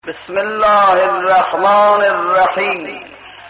بسم الله الرحمن الرحیم.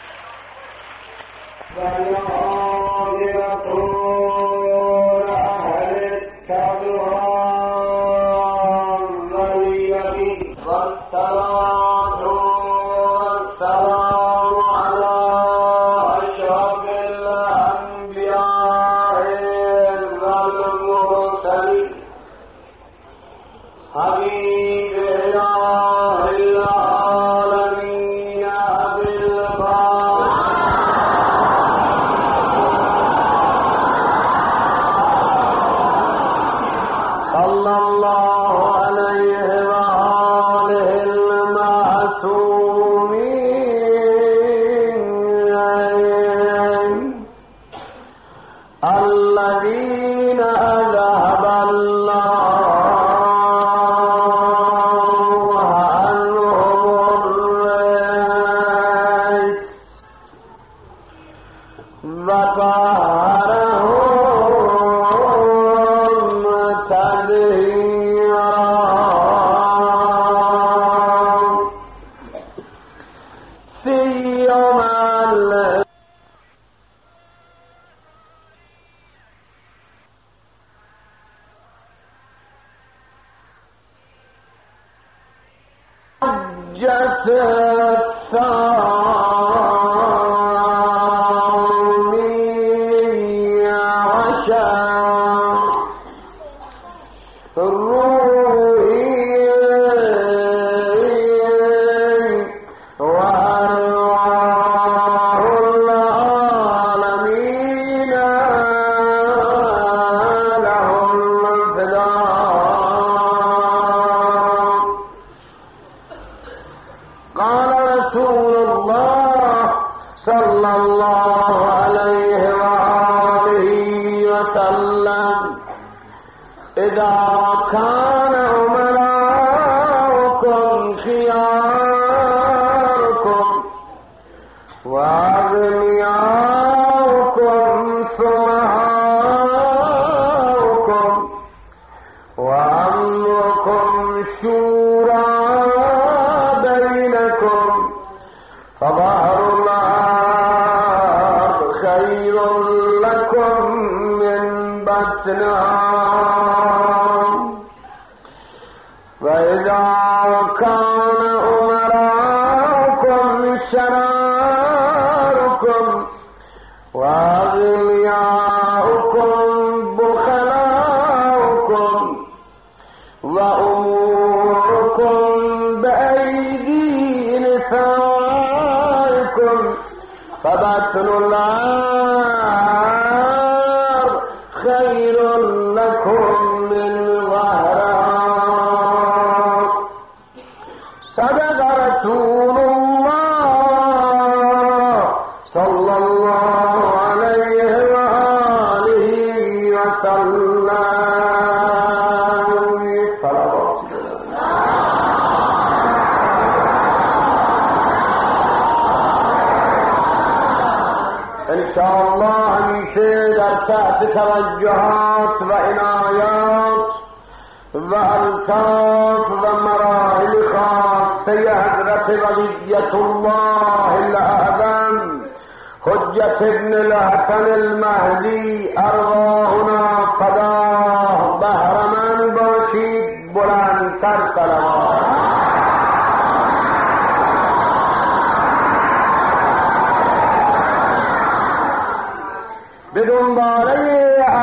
توجهات و عنایات و الطاف و مراحل خاصه حضرت ولیت الله الاعظم حجت ابن الحسن المهدی ارواحنا فداه بهرمند باشید. بلندتر صلوات. به دنباله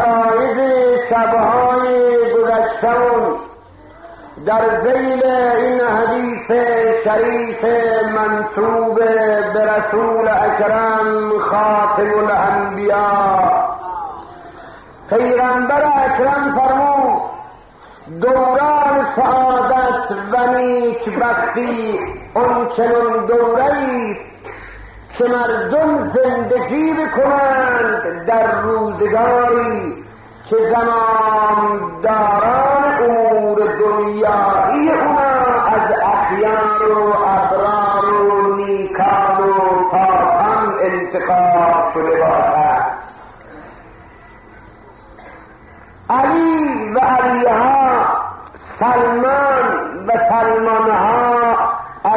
شبهای گذشتمون در ذیل این حدیث شریف منسوب به رسول اکرم خاتم الانبیاء، پیغمبر اکرم فرمود دوران سعادت و نیکبختی اون چنون دوره‌ای است که مردم زندگی بکنند در روزگاری که زمانداران امور دنیایی اونا از اخیار و ابرار و نیکان و پاکان انتخاب شده باشد. علی و علیها، سلمان و سلمانها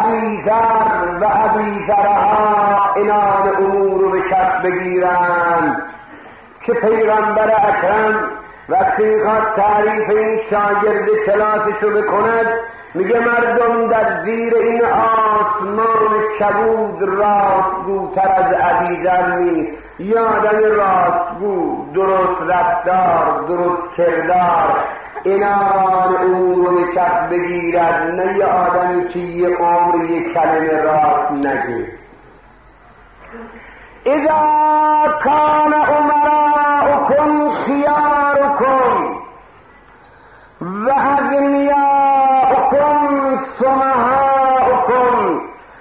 ذر و ابی ذرها اینان امور رو به کف بگیرند که پیغمبر اکرم وقتی خواهد تعریف این شاگرد کلاسش رو بکند میگه مردم در زیر این آسمان کبود راستگوتر از ابی ذر نیست. یه آدم راستگو، درست رفتار، درست کردار اینان او رو به کف بگیرد، نه یه آدمی که یه عمر یه کلمه راست نگه. اذا کان امراؤکم خیارکم و اغنیاؤکم سمحاؤکم،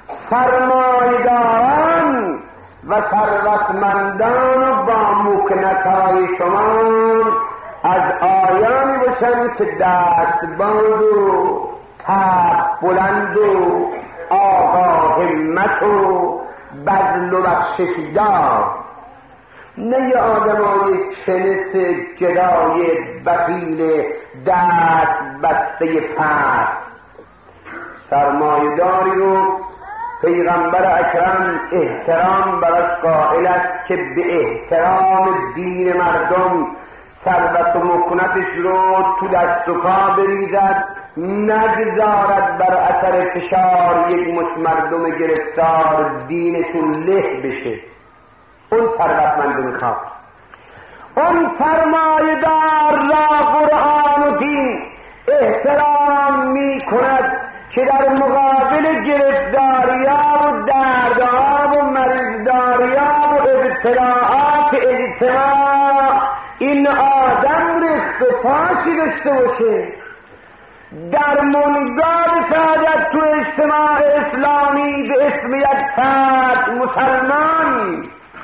سرمایداران و ثروتمندان با مکنتهای شما از آیان باشن که دستباز و طبع بلند و آقا همت و بذل و بخشش دار، نه یه آدمای کنس جدای بخیل دست بسته پست. سرمایه‌داری رو پیغمبر اکرم احترام براش قائل است که به احترام دین مردم ثروت و مکنتش رو تو دست و پا بریزد، نگذارد بر اثر فشار یک مش مردم گرفتار دینشون له بشه. اون ثروتمند میخواد. اون سرمایه‌دار را قرآن و دین احترام میکند که در مقابل گرفتاری‌ها و دردها و مریضداری‌ها و ابتلاعات اجتماع این آدم رخت و پاشی داشته باشه. در منگاه سعادت تو اجتماع اسلامی به اسم یک فرد مسلمان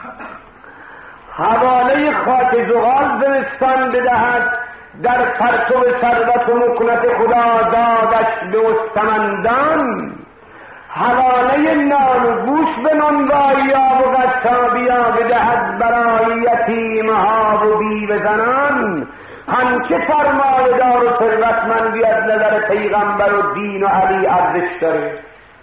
حواله خاک زغال زمستان بدهد، در پرتو ثروت و مکنت خدا دادش به مستمندان، حواله نان و گوش به نونوایی‌ها و قصابی‌ها بدهد برای یتیم‌ها و بیوه زنان. همچه سرمایه‌دار و ثروتمندی از نظر پیغمبر و دین و علی ارزش داره.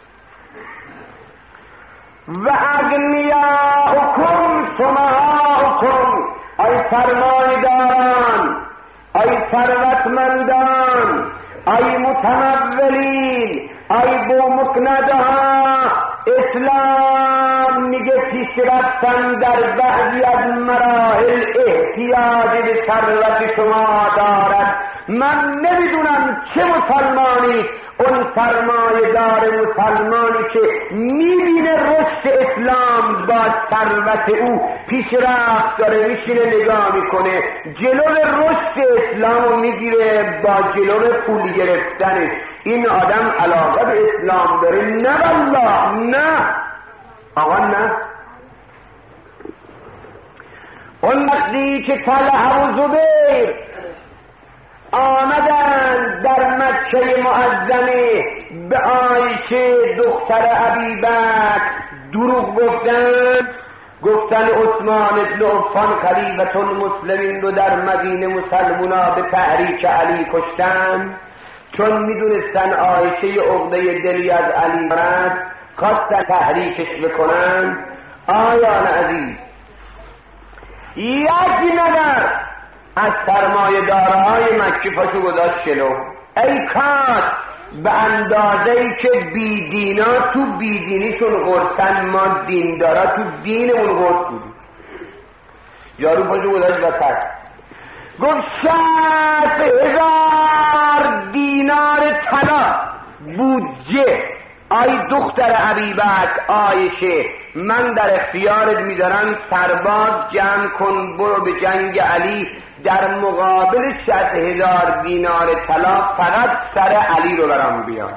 و اغنیاؤکم سمحاؤکم، ای سرمایه‌داران، ای ثروتمندان، ای متمولین، ای بومکندها، اسلام میگه پیشرفتن در بعضی از مراحل احتیاج به ثروت شما دارد. من نمیدونم چه مسلمانی اون سرمایه‌دار مسلمانی که میبینه رشد اسلام با ثروت او پیشرفت داره، میشینه نگاه میکنه جلو رشد اسلام رو میگیره با جلو پول گرفتنش. این آدم علاقه به اسلام داره؟ نه والله نه آقا نه. اون وقتی که طلحه و زبیر آمدن در مکه معظمه به عایشه دختر ابیبکر دروغ گفتن عثمان بن عفان خلیفة المسلمین رو در مدینه مسلمونا به تحریک علی کشتن، چون میدونستن عایشه عقده دلی از علی دارد، خواستن تحریکش بکنن. آیان عزیز، یک نظر از سرمایه‌دارهای مکی پاشو گذاشت جلو. ای کاش به اندازه‌ای که بیدینا تو بیدینیشون غرصن، ما دیندارا تو دینمون غرص بودیم. یارو پاشو گذاشت وسط گفت 60,000 دینار طلا بودجه. آی دختر ابیبکر عایشه، من در اختیارت میدارم سرباز جمع کن، برو به جنگ علی، در مقابل 60,000 دینار طلا فقط سر علی رو برام بیار،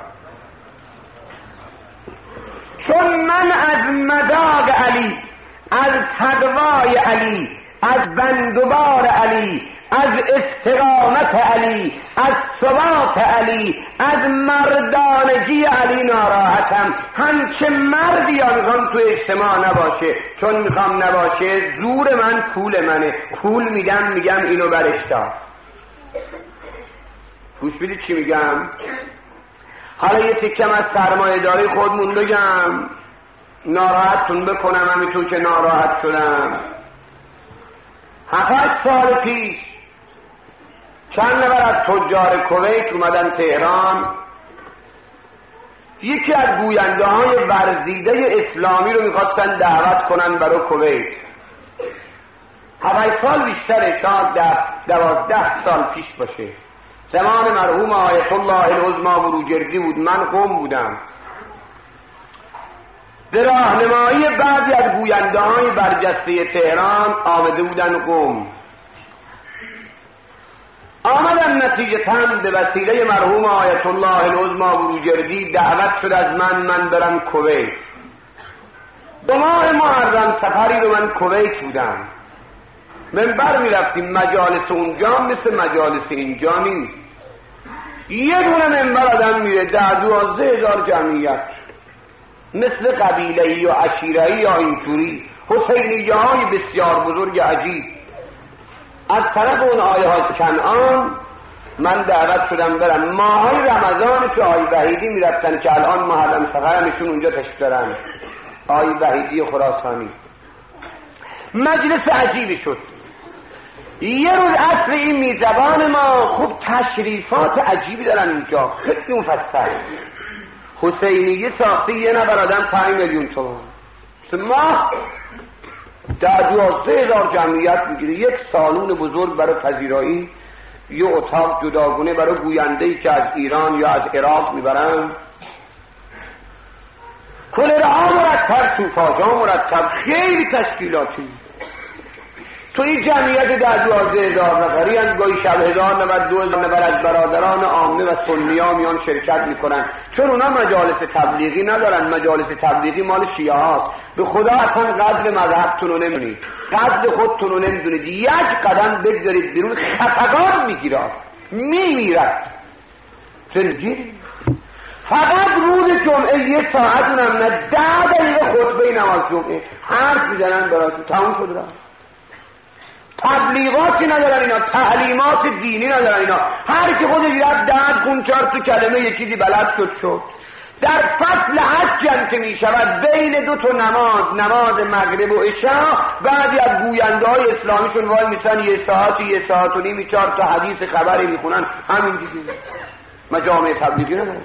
چون من از مداق علی، از تقوای علی، از بندوبار علی، از استقامت علی، از ثبات علی، از مردانگی علی ناراحتم. همچه مردی میخوام تو اجتماع نباشه، چون میخوام نباشه زور من پول منه، پول میگم اینو برش دار. گوش بدید چی میگم. حالا یه تکم از سرمایه داری خودمون بگم، ناراحتتون بکنم همینطور که ناراحت شدم. 7 سال پیش چند نفر از تجار کویت اومدن تهران، یکی از گوینده های ورزیده اسلامی رو میخواستن دعوت کنن برای کویت. 7 سال بیشتره، شاید 12 سال پیش باشه، زمان مرحوم آیت الله العظمی بروجردی بود، من قم بودم. به راهنمایی بعضی از گوینده های برجسته تهران آمده بودن قم. آمدن نتیجتاً به وسیله مرحوم آیت الله العظمی بروجردی دعوت شد از من برم کویت. 2 ماه محرم سفری رو من کویت بودم. منبر می رفتیم، مجالس اونجا مثل مجالس اینجا نیست. یه دونه منبر آدم میره 12,000 جمعیت، مثل قبیله‌ای و عشیره‌ای یا اینجوری حسینیه های بسیار بزرگ عجیب. از طرف اون آیه ها کنعان من دعوت شدم برم. ماهای رمضانش آی وحیدی می رفتن که الان محرم سفرمشون اونجا تشریف دارن، آی وحیدی خراسانی. مجلس عجیبی شد. یه روز عصر این میزبان ما خوب تشریفات عجیبی دارن اونجا، خیلی مفصل. حسینیه ساخته یه نفر آدم 5 میلیون تومان، ما 12,000 جمعیت میگیره. یک سالون بزرگ برای پذیرایی، یه اتاق جداگونه برای گوینده‌ای که از ایران یا از عراق میبرن، کلرها مرتب، شوفاژها مرتب، خیلی تشکیلاتی. تو این جمعیت 12,000 نفری هم گاهی شب 1000 نفر 2000 نفر از برادران عامه و سنی ها میان شرکت میکنن، چون اونا مجالس تبلیغی ندارن. مجالس تبلیغی مال شیعه هاست. به خدا اصلا قدر مذهبتون رو نمیدونید، قدر خودتون رو نمیدونید. یک قدم بگذارید بیرون خفقان میگیرد، میمیرد زندگی. فقط روز جمعه 1 ساعت اونم نه 10 دقیقه خطبه نماز جمعه حرف میزنن براتون، تموم شد رفت. تبلیغاتی ندارن اینا، تعلیمات دینی ندارن اینا. هر کی خودش رفت 10 خون 4 تو کلمه یه چیزی بلد شد. در فصل حج که می شود بین 2 تا نماز مغرب و عشا، بعضی از گوینده های اسلامیشون وای میسن 1 ساعت 1 ساعت و نیم 4 تا حدیث خبری میخونن. همین دیگه مجامع تبلیغی ندارن،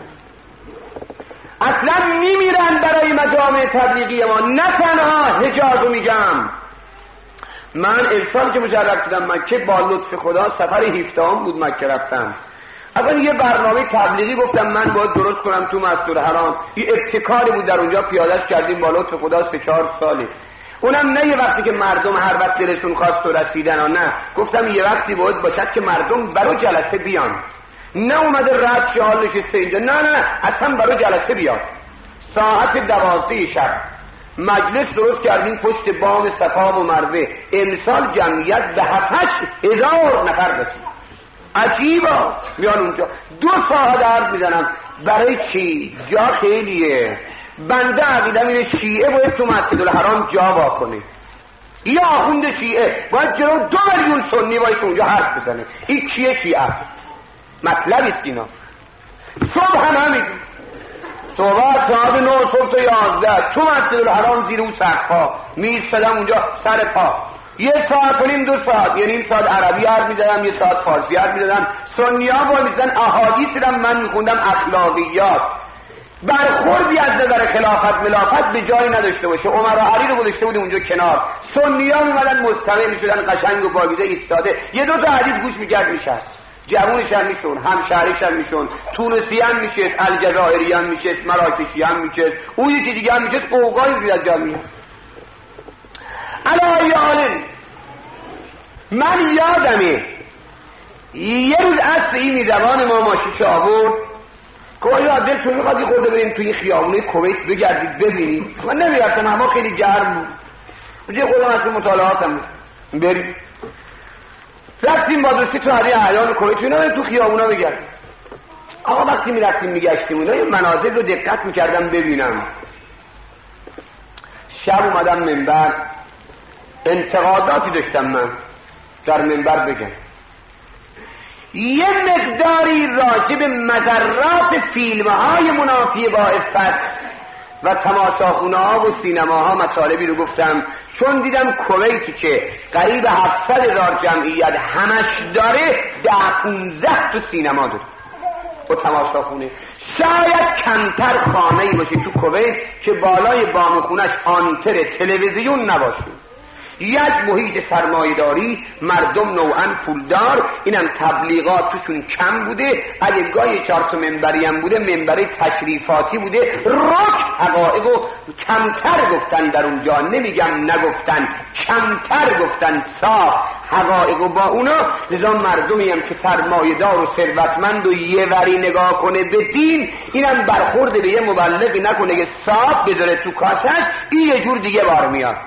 اصلا میمیرن برای مجامع تبلیغی ما. نه تنها حجازو میگم، من امسال که مجرد شدم مکه با لطف خدا سفر 17 بود مکه رفتم. اصلا یه برنامه تبلیغی گفتم من باید درست کنم تو مسجد الحرام. یه ابتکاری بود در اونجا پیاده‌اش کردیم با لطف خدا 3-4 ساله. اونم نه یه وقتی که مردم هر وقت دلشون خواست و رسیدن، نه، گفتم یه وقتی باید باشد که مردم برای جلسه بیان، نه اومده رد شه حال نشسته اینجا، نه اصلا برای جلسه بیان. ساعت 12 شب مجلس درست کردیم پشت بام صفا و مروه. امسال جمعیت به 7,000 نفر رسید. عجیبا میان اونجا 2 ساعت حرف میزنم. برای چی؟ جا خیلیه. بنده عقیدم اینه شیعه باید تو مسجد الحرام جا واکنه، یا آخوند شیعه باید جلو 2 میلیون سنی باید اونجا حرف بزنه. این کیه شیعه؟ مطلبی است اینا. صبح هم همین، صبح ساعت 9 صبح تا 11 تو مسجد الحرام زیر اون سقف‌ها می‌ایستادم اونجا سر پا. 1 ساعت و نیم 2 ساعت، یعنی 1 ساعت عربی حرف می‌زدم، 1 ساعت فارسی حرف می‌زدم. سنی‌ها با می‌زدن احادیث رو من می‌خوندم، اخلاقیات. برخوردی از نظر خلافت ملافت به جای نداشته باشه. عمر و علی رو گذاشته بود اونجا کنار. سنی‌ها می‌مدن مستمع می‌شدن، قشنگ و پاکیزه ایستاده، 1-2 تا حدیث گوش می‌کرد میشست. جوونش هم میشون، همشهریش هم میشون، تونسی هم میشست، الجزائری هم میشست، مراکشی هم میشست، اون یکی دیگه هم میشست. قوقایی زید از جمعیت. علی آلین من یادمه یه روز عصر این میزبان ما ماشین آورد که آیا دلتون میخواد یه خورده بریم توی خیابونه کویت بگردید ببینید. من نمیرفتم، هوا خیلی گرم بود، یه خودم از مطالعاتم بریم. رفتیم با دوستی تو علی اعیان کویت اینا تو خیابونا بگردیم. آقا وقتی میرفتیم میگشتیم اینا، یه مناظر رو دقت میکردم ببینم. شب اومدم منبر، انتقاداتی داشتم من در منبر بگم. یه مقداری راجع به مضرات فیلم‌های منافی با عفت و تماشاخونه‌ها و سینماها مطالبی رو گفتم، چون دیدم کویتی که قریب 700,000 جمعیت همش داره 10-15 تو سینما داره و تماشاخونه. شاید کمتر خانه‌ای باشه تو کویت که بالای بام خونش آنتن تلویزیون نباشه. یک محیط سرمایه‌داری، مردم نوعاً پولدار، اینم تبلیغات توشون کم بوده، اگه گاهی 4 تا منبری هم بوده منبری تشریفاتی بوده، رک حقایقو کمتر گفتن در اونجا، نمیگم نگفتن، کمتر گفتن، صاف حقایقو با اونا. لذا مردمی هم که سرمایه‌دار و ثروتمند و یه وری نگاه کنه به دین، اینم برخورد به یه مبلغی نکنه که صاف بذاره تو کاسش، این یه جور دیگه بار میاد.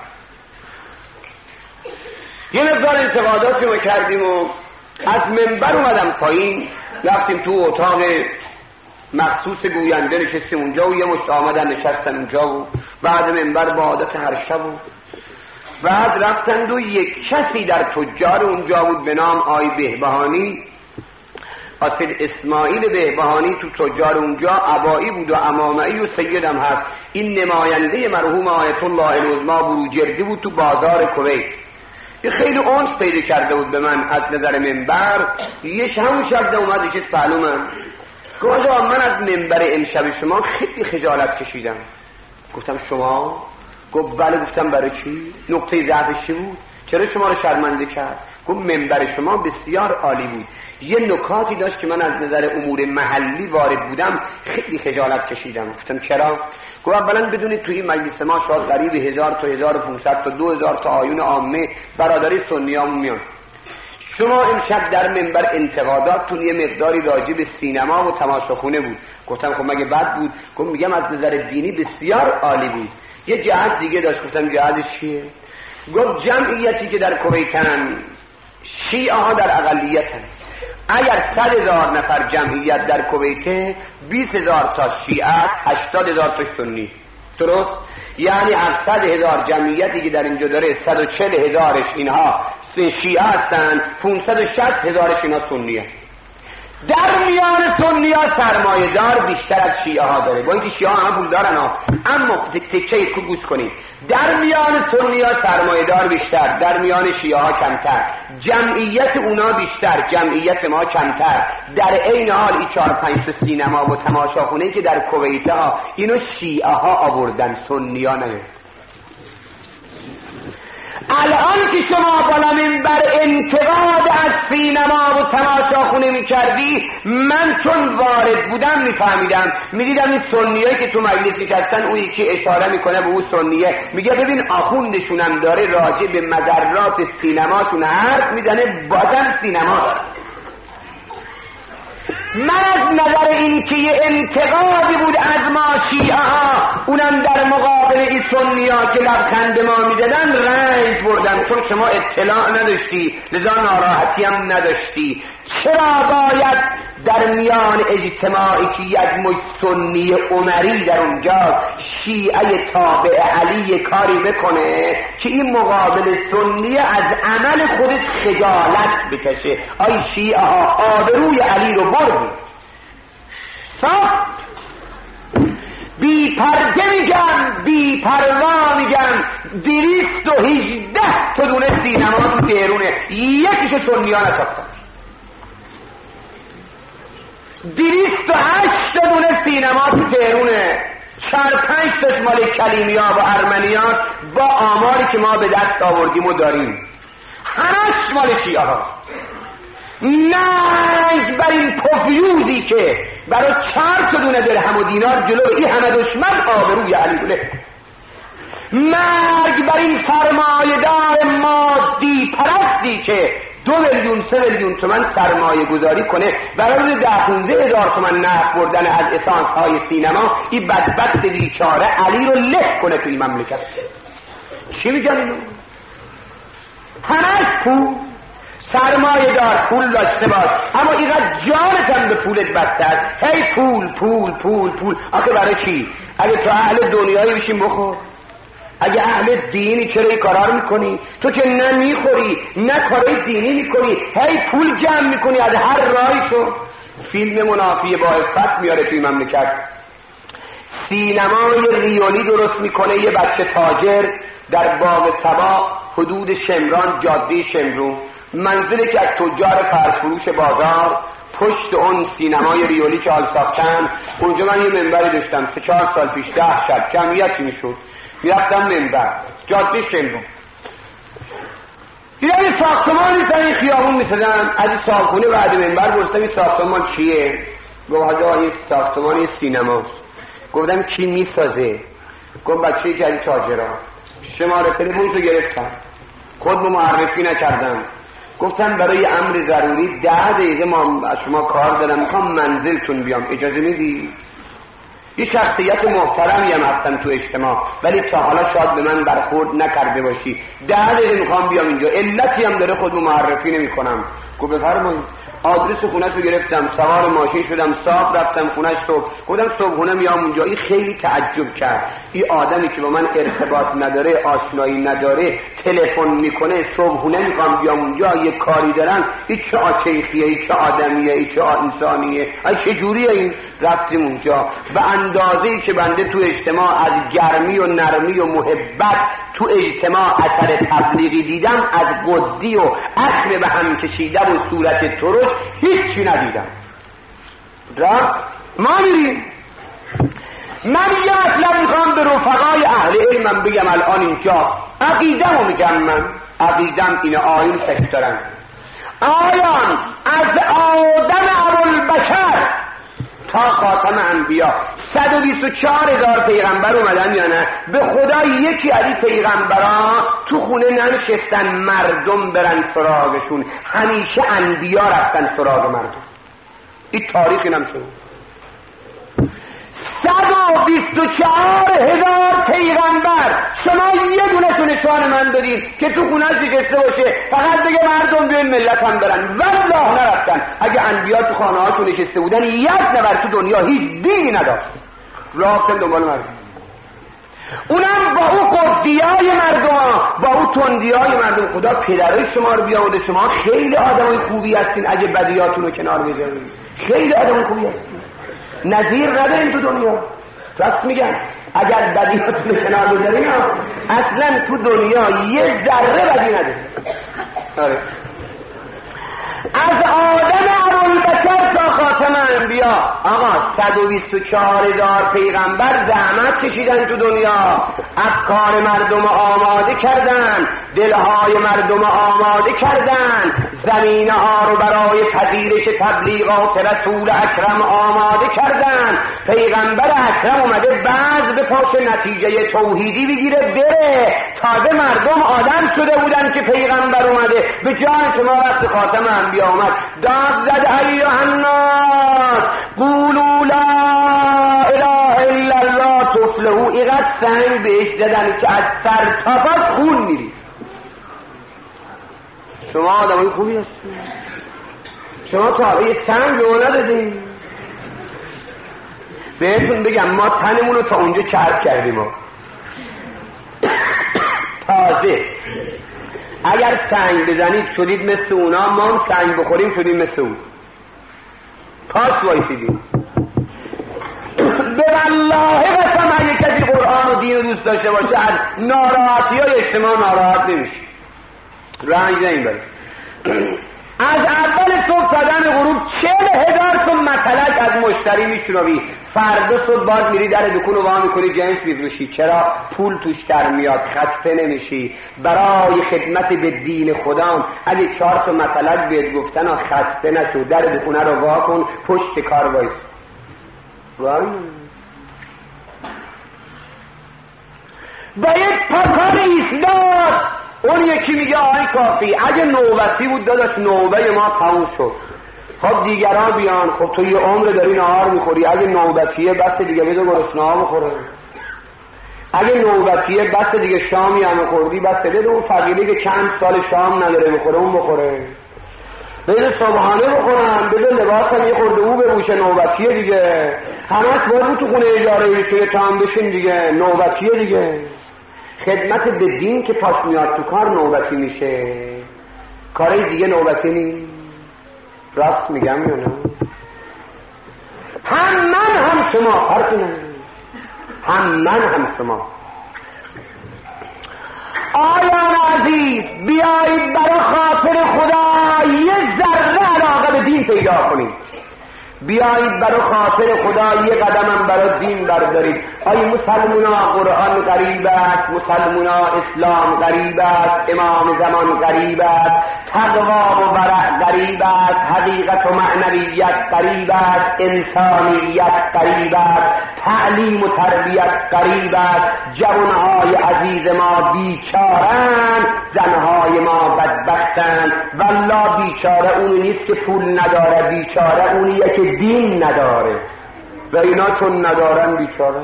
یه مقدار انتقاداتی ما کردیم و از منبر اومدم پایین، رفتیم تو اتاق مخصوص گوینده نشستیم اونجا و یه مشت آمدن نشستن اونجا و بعد منبر با عادت هر شب و بعد رفتند و یک کسی در تجار اونجا بود به نام آی بهبهانی، اصل اسماعیل بهبهانی، تو تجار اونجا عبایی بود و امامه‌ای و سیدم هست. این نماینده مرحوم آیت الله العظمی بروجردی بود تو بازار کویت. یه خیلی اونس پیدا کرده بود به من از نظر منبر. یه همون شب اومد چیز معلومم گفت من از منبر امشب شما خیلی خجالت کشیدم. گفتم شما؟ گفت بله. گفتم برای چی؟ نقطه ضعفش چی بود؟ چرا شما رو شرمنده کرد؟ گفت منبر شما بسیار عالی بود، یه نکاتی داشت که من از نظر امور محلی وارد بودم خیلی خجالت کشیدم. گفتم چرا؟ گفت اولا بدونید توی مجلس ما شاید قریب 1000 تا 1500 تا 2000 تا آیون عامه برادری سنیامون میان. شما امشب در منبر انتقاداتتون یه مقداری راجع به سینما و تماشاخونه بود. گفتم خب مگه بد بود؟ گفت میگم از نظر دینی بسیار عالی بود. یه جهت دیگه داشت. گفتم جهتش چیه؟ گفت جمعیتی که در کویتن شیعه ها در اقلیتن. اگر 100,000 نفر جمعیت در کویت، 20,000 تا شیعه، 80,000 تا سنی. درست؟ یعنی 700,000 جمعیتی که در اینجا داره 140,000ش اینها شیعه هستن، 560,000ش اینا سنیه. در میان سنی ها سرمایه دار بیشتر از شیعه ها داره، با اینکه شیعه ها پول دارن ها، اما تکه کو گوش کنید، در میان سنی ها سرمایه دار بیشتر، در میان شیعه ها کمتر، جمعیت اونا بیشتر، جمعیت ما کمتر. در عین حال این 4-5 تا سینما و تماشاخونه که در کویت ها اینو شیعه ها آوردن، سنی ها نه. الان که شما بالا منبر انتقاد از سینما و تماشاخونه میکردی، من چون وارد بودم میفهمیدم، میدیدم این سنیایی که تو مجلس نشستن، اون یکی اشاره میکنه به اون سنیه، میگه ببین آخوندشونم داره راجع به مضرات سینماشون حرف میزنه، بازم سینما داره. من از نظر این که یه انتقادی بود از ما شیعه ها، اونم در مقابل این سنی ها که لبخند ما میدادن رنج بردم، چون شما اطلاع نداشتی، لذا ناراحتی هم نداشتی. چرا باید در میان اجتماعی که یک مجت سنی عمری در اونجا شیعه تابع علی کاری بکنه که این مقابل سنی از عمل خودش خجالت بکشه؟ آی شیعه ها آبروی علی رو بردید. صاف بی پرده میگم، بی پروا میگم، 218 تا دونه سینما تو تهرونه، یکیشو سنی ها نساختن. 208 تا دونه سینما تو تهرونه، 4-5 تاش مال کلیمیا و ارمنیان با آماری که ما به دست آوردیم و داریم، همش مال شیعه هاست. ننگ بر این پفیوزی که برای 4 تا دونه درهم و دینار جلو این همه دشمن آبروی علی بوده. مرگ بر این سرمایه‌دار مادی پرستی که 2 میلیون 3 میلیون تومان سرمایه گذاری کنه برای 10-15 هزار تومان نفع بردن از اسانس های سینما، این بدبخت بیچاره علی رو له کنه توی مملکت. چی میگن اینو؟ همش پول، سرمایه دار، پول داشته باش، اما اینقدر جانت هم به پولت بسته است، هی پول پول پول پول. آخه برای چی؟ اگه تو اهل دنیایی بشیم بخور، اگه اهل دینی چرا این کارا رو میکنی؟ تو که نه میخوری نه کارای دینی میکنی، هی پول جمع میکنی از هر راهی شو. فیلم منافی با عفت میاره توی مملکت، سینمای ریالی درست میکنه یه بچه تاجر در باغ صبا حدود شمران، جاده شمرون، منزلی که از تجار فرسفروش بازار، پشت اون سینمای ریالی که حال ساختن. اونجا من یه منبری داشتم 3-4 سال پیش، 10 شب جمعیتی میشد، میرفتم منبر جاده شمرون، دیدم این ساختمانی سر این خیابون میسدن. از این صاحبخونه بعد منبر گفتم این ساختمان چیه؟ گفت این ساختمان سینماست. گفتم کی میسازه؟ گفت بچه‌ای که از تاجران. شماره تلفنشو گرفتم، خود معرفی نکردم، گفتم برای امر ضروری 10 دقیقه ما از شما کار دارم، میخوام منزلتون بیام، اجازه میدی؟ یه شخصیت محترمی هم هستن تو اجتماع، ولی تا حالا شاید به من برخورد نکرده باشی، 10 دقیقه میخوام بیام اینجا، علتی هم داره، خود معرفی نمی کنم. گفت بفرمایید. آدرس خونه‌شو گرفتم، سوار ماشین شدم، صاحب رفتم خونه‌ش. صبح گفتم صبحونه میام اونجا. این خیلی تعجب کرد، این آدمی که با من ارتباط نداره، آشنایی نداره، تلفن میکنه صبحونه میخوام بیام اونجا، یه کاری دارن، این چه آشیخیه، این چه آدمیه، این چه انسانیه، این چه جوریه؟ این رفتیم اونجا. به اندازه‌ای که بنده تو اجتماع از گرمی و نرمی و محبت تو اجتماع اثر تبلیغی دیدم، از قدی و اخم به هم کشیده و صورت ترش هیچی ندیدم. ما میریم. من یه مطلب میخوام به رفقای اهل علمم بگم الان اینجا، عقیدم رو میگم. من عقیدم اینه، آیین تشترن آیان از آدم ابوالبشر تا خاتم انبیا 124,000 پیغمبر اومدن یا نه؟ به خدا یکی از این پیغمبران تو خونه ننشستن مردم برن سراغشون، همیشه انبیا رفتن سراغ مردم. این تاریخ اینم شد. 124,000 پیغمبر، شما یه دونه تو نشان من بدین که تو خونه‌اش نشسته باشه فقط بگه مردم بیاین ملت هم برن. والله نرفتن. اگه انبیا تو خانه‌هاشون نشسته بودن، یک نفر تو دنیا هیچ دیگی نداشت، رفتن دنبال مردم. اونم با او قدیای مردم ها، با او تندیای مردم. خدا پدرای شما رو بیامرده، شما خیلی آدمای خوبی هستین اگه بدیاتون رو کنار بذارید. خیلی آدمای خوبی هستین، نظیر ندارین تو دنیا. راست میگن، اگر بدیاتون رو کنار بذارین اصلا تو دنیا یه ذره بدی ندارین. آره. از آدم ابوالبشر تا خاتم انبیا، آقا 124,000 پیغمبر زحمت کشیدن تو دنیا، افکار مردم آماده کردن، دلهای مردم آماده کردن، زمینه ها رو برای پذیرش تبلیغات رسول اکرم آماده کردن. پیغمبر اکرم اومده بعض به پاش نتیجه توحیدی بگیره بره. تازه مردم آدم شده بودن که پیغمبر اومده. به جان شما وقت خاتم انبیا اومد داد زد ایها الناس قولوا لا اله الا الله تفلحوا. اینقدر سنگ بهش زدن که از سر تا پا خون میری. شما آدمای خوبی هستید، شما تابعه سنگ به اون ندادین. بهتون بگم ما تنمون رو تا اونجا چرب کردیم. ما تازه اگر سنگ بزنید شدید مثل اونا، ما هم سنگ بخوریم شدیم مثل اون. پاس وایسیدیم. به والله قسم اگه کسی قرآن و دین رو دوست داشته باشه از ناراحتی های اجتماع ناراحت نمیشه، رنج نمیبره. از اول صبح تا دم غروب 40,000 تا مطلق از مشتری میشنوی. فردا صبح باز میری در دکون رو وا میکنی جنس میفروشی. چرا؟ پول توش در میاد، خسته نمیشی. برای خدمت به دین خدا اگه 4 تا مطلق بهت گفتن خسته نشو، در دکونه رو وا کن، پشت کار وایس. باید پاکان ایستاد. اون یکی میگه آی کافی، اگه نوبتی بود داداش نوبه ما تموم شد، خب دیگران بیان. خب تو یه عمر داری نهار میخوری، اگه نوبتیه بس دیگه بده گرسنه ها بخوره. اگه نوبتیه بس دیگه شامی هم خوردی بس بده اون فقیری که چند سال شام نداره بخوره اون بخوره. بده صبحانه بخورن، بده لباس هم یه خورده او ببوشه، نوبتیه دیگه. همه باید تو خونه اجاره شده تام بشین دیگه، نوبتیه دیگه. خدمت به دین که پاش میاد تو کار نوبتی میشه، کاری دیگه نوبتی نیست. راست میگم یا نه؟ هم من هم شما فرقی نداره، هم من هم شما. آیان عزیز بیایید برای خاطر خدا یه ذره علاقه به دین پیدا کنید، بیایید برای خاطر خدا یه قدمم برای دین بردارید. آیا مسلمونا قرآن غریب است، مسلمونا اسلام غریب است، امام زمان غریب است، تقوا و ورع غریب است، حقیقت و معنویت غریب است، انسانیت غریب است، تعلیم و تربیت غریب است. جوانهای عزیز ما بیچارن، زنهای ما بدبختن. والله بیچاره اونی نیست که پول نداره، بیچاره اونیه که دین نداره و اینا چون ندارن بیچاره.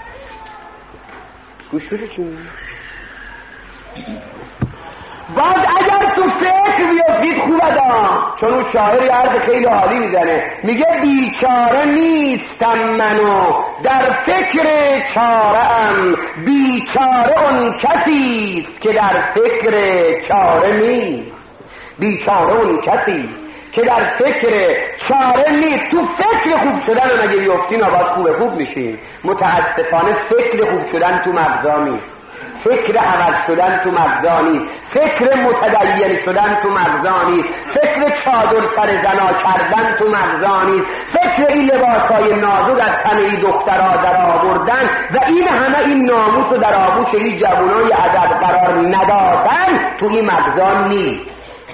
گوش بده چون باز اگر تو فکر بیافتید خوبه دا، چون اون شاعری حرف خیلی عالی میزنه، میگه بیچاره نیستم منو در فکر چاره‌ام، بیچاره اون کسیست که در فکر چاره نیست. بیچاره اون کسیست که در فکر چاره نیست. تو فکر خوب شدن اگه بیافتین آباد خوب میشین. متاسفانه فکر خوب شدن تو مغزا نیست، فکر عوض شدن تو مغزا نیست، فکر متدین شدن تو مغزا نیست، فکر چادر سر زنا کردن تو مغزا نیست، فکر این لباسای نازک از تن این دخترها در آوردن و این همه این ناموس و در آغوش این جوانای ادب قرار ندادن تو این مغزا نیست.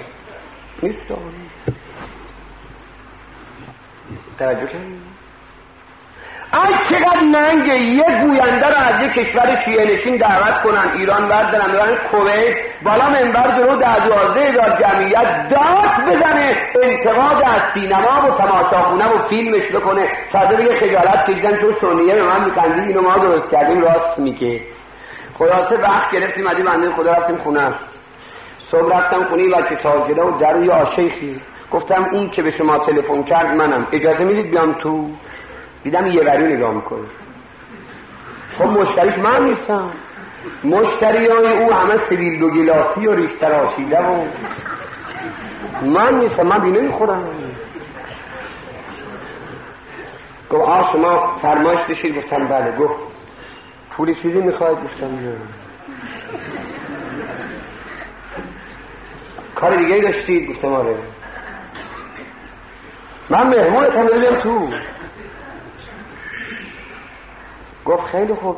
توجه کنید. ای چقدر ننگه یه گوینده رو از یک کشور شیعه نشین دعوت کنن ایران بردارن برن کویت، بالا منبر جلو 10-12,000 جمعیت داد بزنه، انتقاد از سینما و تماشاخونه و فیلمش بکنه، تازه بگه خجالت کشیدن چون سنیه به من میخندید اینو ما درست کردیم. راست میگه. خلاصه وقت گرفتیم ادی بنده خدا رفتیم خونه. صبح رفتم خونه بچه تاجره و در یه آشیخی، گفتم این که به شما تلفن کرد منم، اجازه میدید بیام تو؟ دیدم یه وری نگاه میکنه. خب مشتریش من نیستم، مشتریای او همه سیبیل دو گلاسی و ریش تراشیده و من نیستم، من بینه میخورم. گفت شما فرمایش بشید؟ گفتم بله. گفت پولی چیزی میخواید؟ گفتم نه. کار دیگه داشتید؟ گفتم آره. من مهمونت هم بیم تو. گفت خیلی خوب.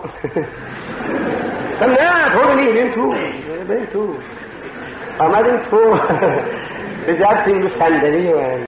نه تو بریم تو، بریم تو. آمدیم تو، بزرستیم رو صندلی